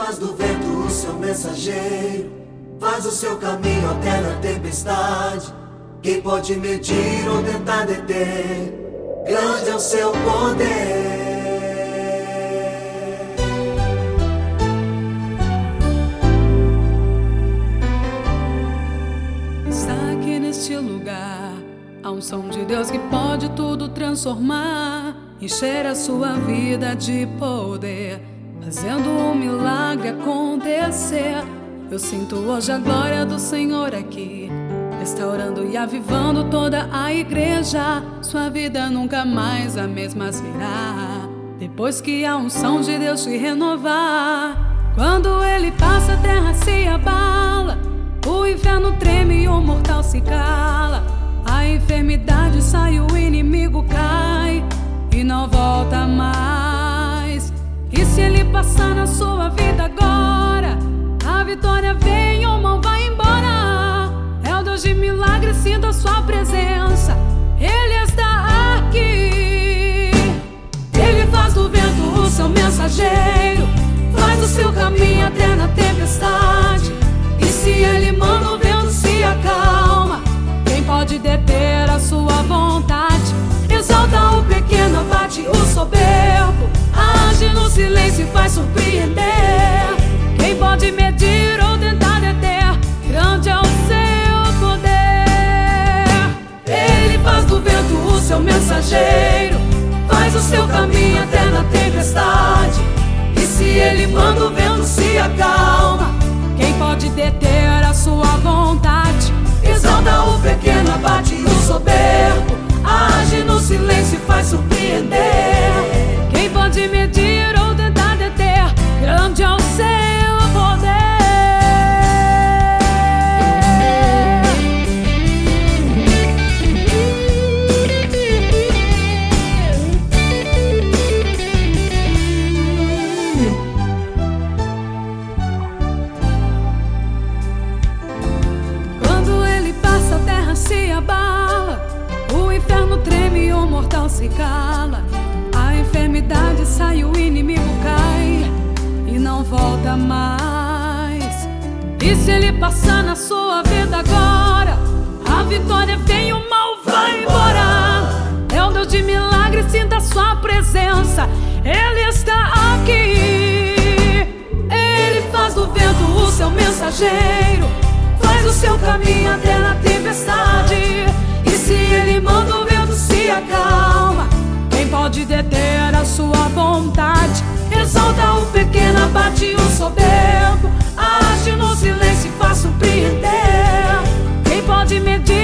faz do vento o seu mensageiro, faz o seu caminho até na tempestade. Quem pode medir ou tentar deter? Grande é o seu poder. Está aqui neste lugar a unção de Deus que pode tudo transformar, encher a sua vida de poder, fazendo um milagre acontecer. Eu sinto hoje a glória do Senhor aqui, restaurando e avivando toda a igreja. Sua vida nunca mais a mesma será, depois que a unção de Deus te renovar. Quando Ele passa, a terra se abala, o inferno treme e o mortal se cala. A enfermidade sai, o inimigo cai e não volta mais. E se Ele passar na sua vida agora, a vitória vem, o mal vai embora. É o Deus de milagres, sinta a sua presença, Ele está aqui. Ele faz do vento o seu mensageiro, faz o seu caminho até na tempestade. E se Ele manda, o vento se acalma. Quem pode deter a sua vontade? Exalta o pequeno, abate o soberbo, age no silêncio e faz surpreender. Quem pode medir ou tentar deter? Grande é o seu poder. Ele faz do vento o seu mensageiro, faz o seu caminho até na tempestade. E se Ele manda, o vento se acalma. Quem pode deter a sua vontade? Exalta o pequeno, abate o soberbo, age no silêncio e faz surpreender. Quem pode medir ou tentar deter? Grande é o seu poder. Quando Ele passa, a terra se abala, o inferno treme e o mortal se cala. A enfermidade sai, o inimigo cai e não volta mais. E se Ele passar na sua vida agora, a vitória vem e o mal vai embora. É o Deus de milagres, sinta a sua presença, Ele está aqui. Ele faz do vento o seu mensageiro, faz o seu caminho até na tempestade. E se Ele manda, o vento se acalma. Quem pode deter a sua vontade? Exalta o pequeno, abate o soberbo, age no silêncio e faz surpreender. Quem pode medir